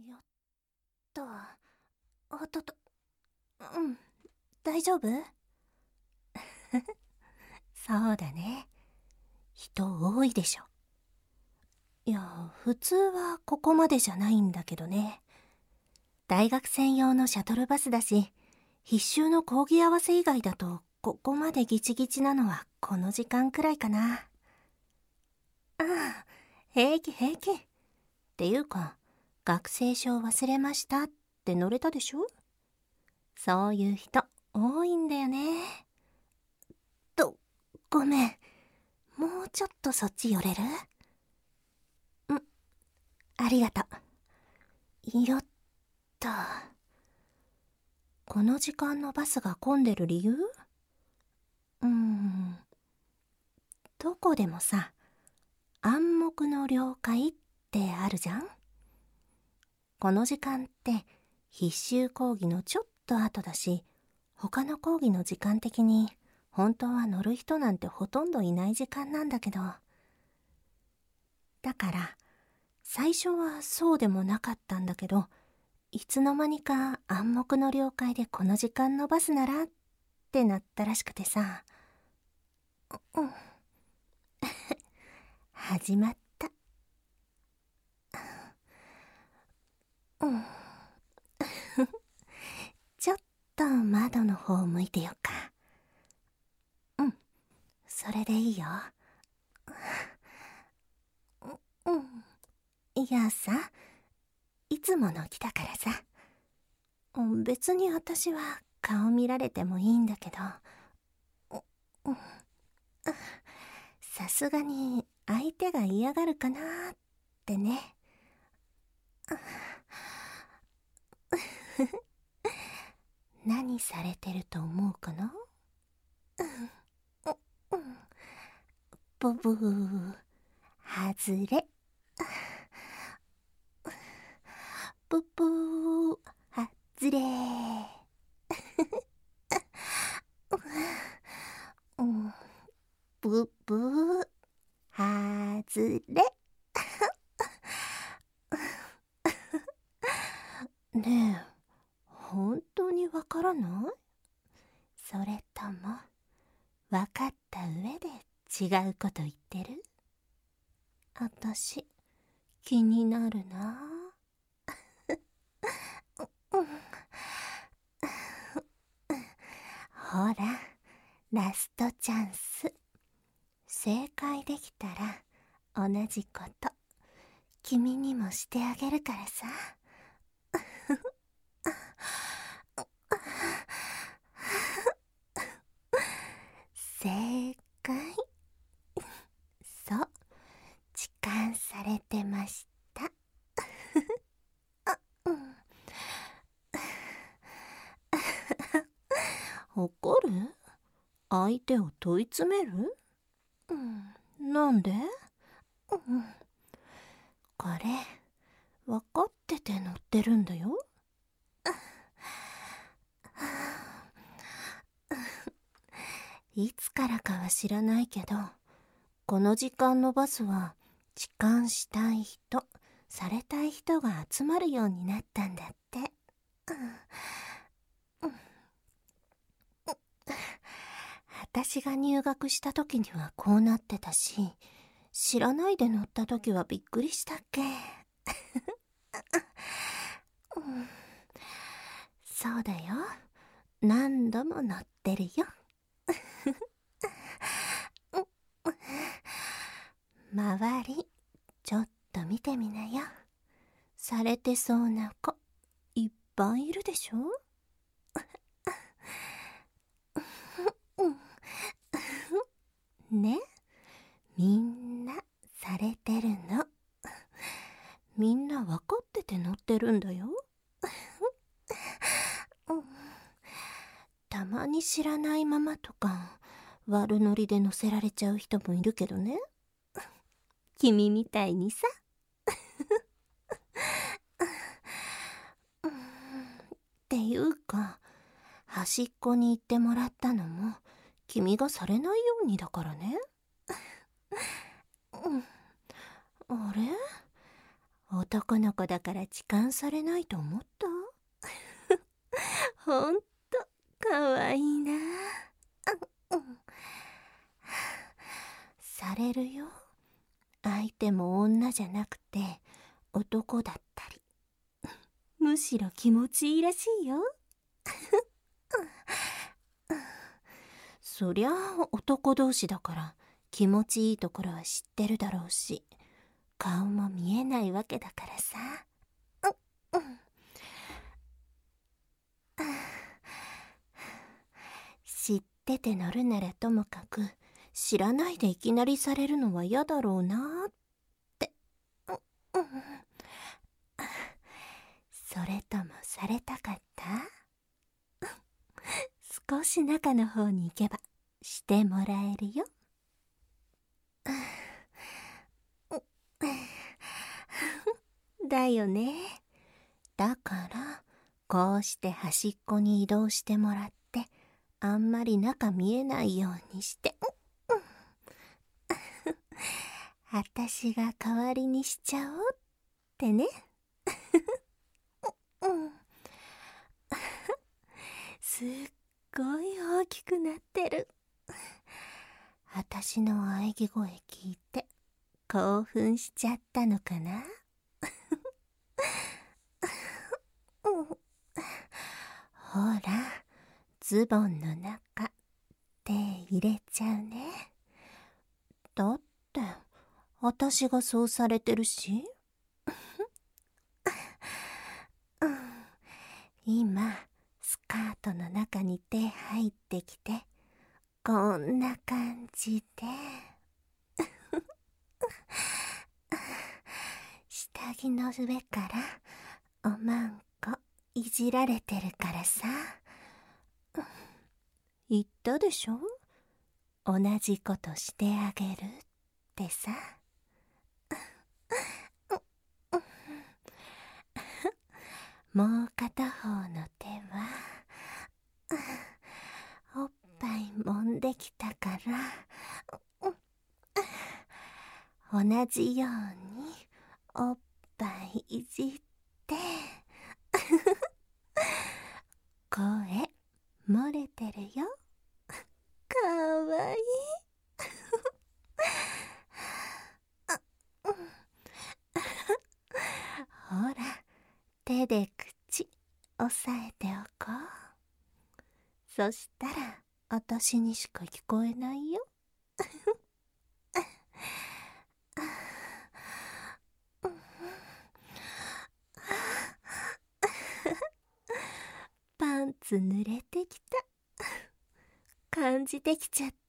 よっと、おっとっと、大丈夫？そうだね。人多いでしょ。いや、普通はここまでじゃないんだけどね。大学専用のシャトルバスだし、必修の講義合わせ以外だと、ここまでギチギチなのはこの時間くらいかな。ああ、平気平気。っていうか、学生証忘れましたって乗れたでしょ？そういう人多いんだよね。ごめん。もうちょっとそっち寄れる？ありがとう。よっと。この時間のバスが混んでる理由？どこでもさ、暗黙の了解ってあるじゃん？この時間って必修講義のちょっと後だし、他の講義の時間的に本当は乗る人なんてほとんどいない時間なんだけど。だから、最初はそうでもなかったんだけど、いつの間にか暗黙の了解でこの時間のバスならってなったらしくてさ。始まった。ちょっと窓の方向いてよっか。それでいいよ。いやさ、いつもの来たからさ。別に私は顔見られてもいいんだけど、さすがに相手が嫌がるかなってね。何されてると思うかな？ブブー、外れ。ブブー、外れ。ブブー、外れ。ねえ、本当にわからない？それとも、わかった上で違うこと言ってる？あたし、気になるな。ほら、ラストチャンス。正解できたら、同じこと、君にもしてあげるからさ。正解。そう、痴漢されてました。怒る？相手を問い詰める？なんで？これ、分かってて乗ってるんだよ。いつからかは知らないけど、この時間のバスは痴漢したい人、されたい人が集まるようになったんだって。私が入学した時にはこうなってたし、知らないで乗った時はびっくりしたっけ。そうだよ。何度も乗ってるよ。周り、ちょっと見てみなよ。されてそうな子、いっぱいいるでしょ？ね、みんなされてるの。みんな分かってて乗ってるんだよ。たまに知らないままとか悪ノリで乗せられちゃう人もいるけどね。君みたいにさ。っていうか、端っこに行ってもらったのも君がされないようにだからね。あれ？ 男の子だから痴漢されないと思った？ほんとかわいいな。されるよ。相手も女じゃなくて男だったり。むしろ気持ちいいらしいよ。そりゃあ男同士だから気持ちいいところは知ってるだろうし、顔も見えないわけだからさ。知ってて乗るならともかく、知らないでいきなりされるのは嫌だろうなって。それともされたかった？少し中の方に行けばしてもらえるよ。だよね。だからこうして端っこに移動してもらって、あんまり中見えないようにして、私が代わりにしちゃおうってね。すっごい大きくなってる。私の喘ぎ声聞いて興奮しちゃったのかな。ほら、ズボンの中手入れちゃうね。だって私がそうされてるし。今スカートの中に手入ってきて、こんな感じで下着の上からおまんこいじられてるからさ。言ったでしょ、同じことしてあげるってさ。もう片方の手はおっぱい揉んできたから、同じようにおっぱいいじって声漏れてるよ。かわいい。ほら、手で口押さえておこう。そしたら私にしか聞こえないよ。パンツ濡れてきた。感じてきちゃった？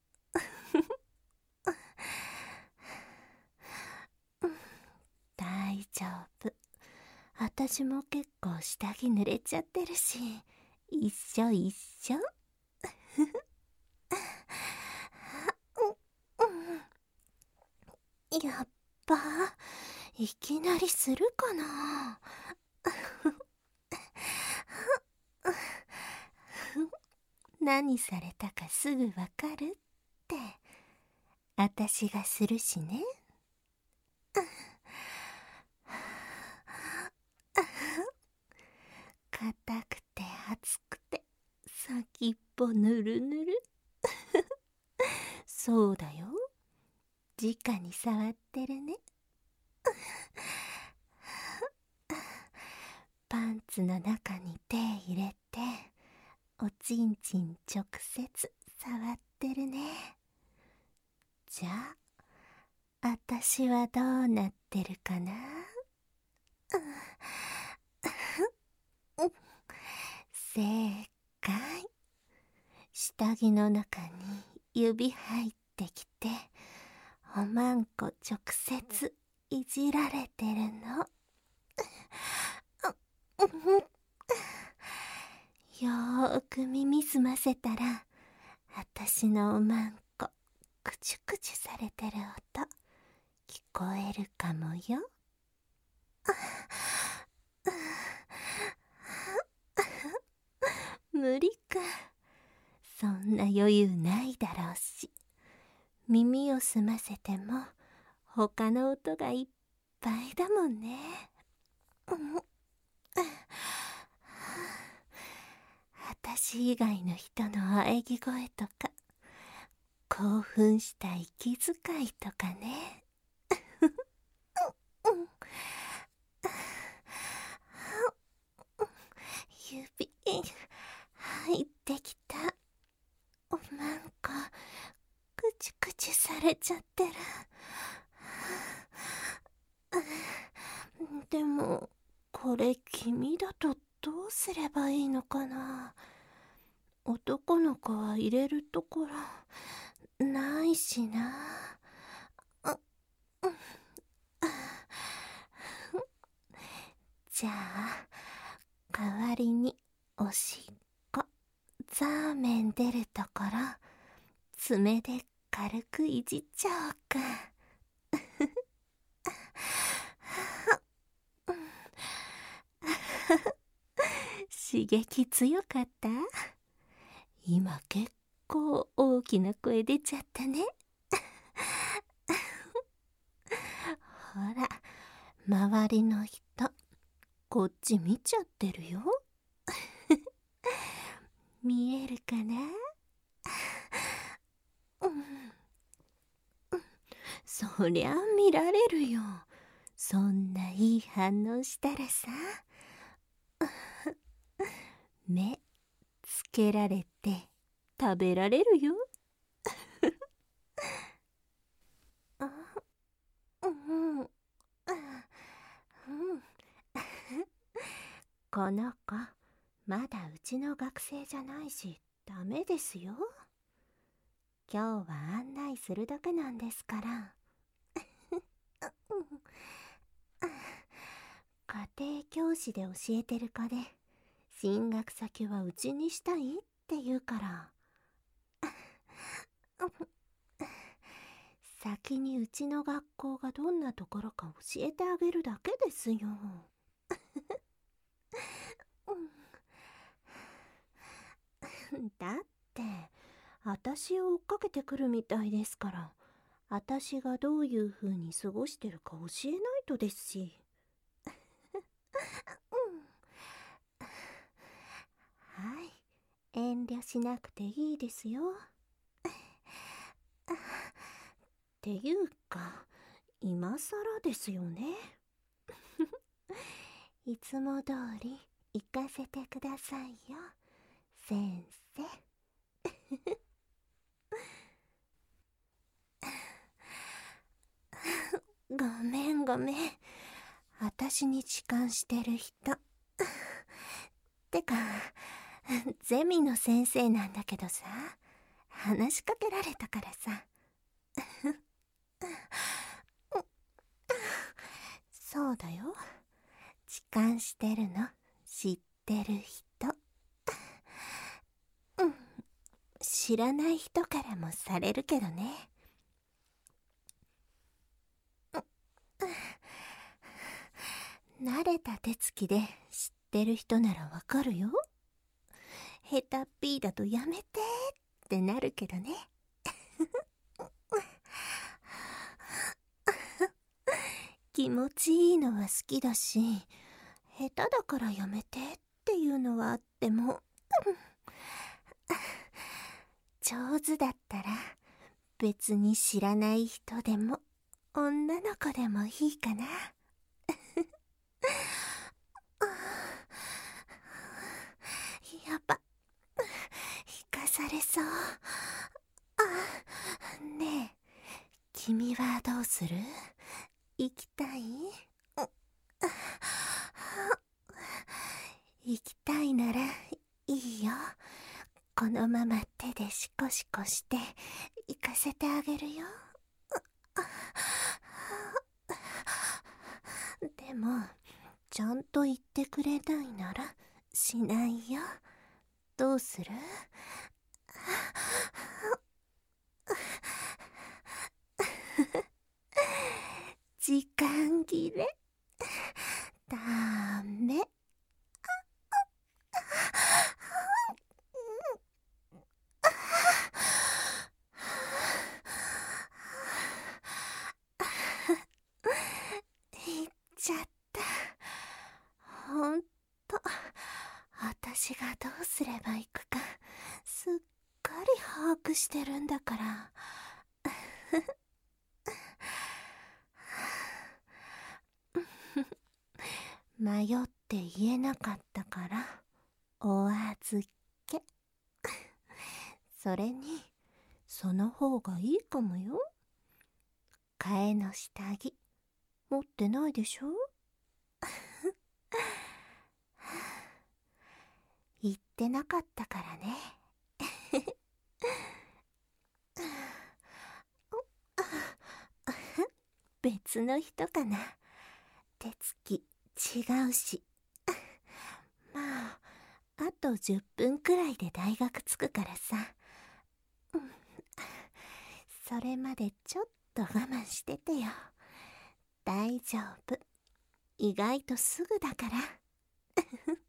大丈夫。私も結構下着濡れちゃってるし、一緒一緒。やっぱいきなりするかな。何されたかすぐわかるって、私がするしね。硬くて熱くて先っぽぬるぬる。そうだよ、直に触ってるね。パンツの中に手入れて、おちんちん直接触ってるね。じゃあ私はどうなってるかな。正解。下着の中に指入ってきて、おまんこ直接いじられてるの。よーく耳すませたら、私のおまんこくちゅくちゅされてる音聞こえるかもよ。無理か。そんな余裕ないだろうし、耳を澄ませても他の音がいっぱいだもんね。私以外の人の喘ぎ声とか、興奮した息遣いとかね。指入ってきた。なんかクチクチされちゃってる。でもこれ君だとどうすればいいのかな。男の子は入れるところないしな。じゃあ代わりにおしっこ、ザーメン出るところ爪で軽くいじっちゃおうか。刺激強かった？今結構大きな声出ちゃったね。ほら、周りの人こっち見ちゃってるよ。見えるかな？そりゃ見られるよ。そんないい反応したらさ。目つけられて食べられるよ。この子まだうちの学生じゃないしダメですよ。今日は案内するだけなんですから。家庭教師で教えてる子で、進学先はうちにしたいって言うから。先にうちの学校がどんなところか教えてあげるだけですよ。だって私を追っかけてくるみたいですから、私がどういう風に過ごしてるか教えないとですし。はい、遠慮しなくていいですよ。っていうか今更ですよね。いつも通り行かせてくださいよ、先生。ごめんごめん。私に痴漢してる人。てか、ゼミの先生なんだけどさ、話しかけられたからさ。そうだよ。痴漢してるの知ってる人。知らない人からもされるけどね。慣れた手つきで知ってる人ならわかるよ。下手っぴーだとやめてってなるけどね。気持ちいいのは好きだし、下手だからやめてっていうのはあっても、上手だったら別に知らない人でも女の子でもいいかな。やば、引かされそう。ねえ、君はどうする？行きたい？行きたいならいいよ。このまま手でシコシコして行かせてあげるよ。でもちゃんと言ってくれないならしないよ。どうする？時間切れ？ダメ。 私がどうすればいくかすっかり把握してるんだから。迷って言えなかったからお預け。それにその方がいいかもよ。替えの下着持ってないでしょ。言ってなかったからね。別の人かな。手つき違うし。まああと10分くらいで大学着くからさ。それまでちょっと我慢しててよ。大丈夫。意外とすぐだから。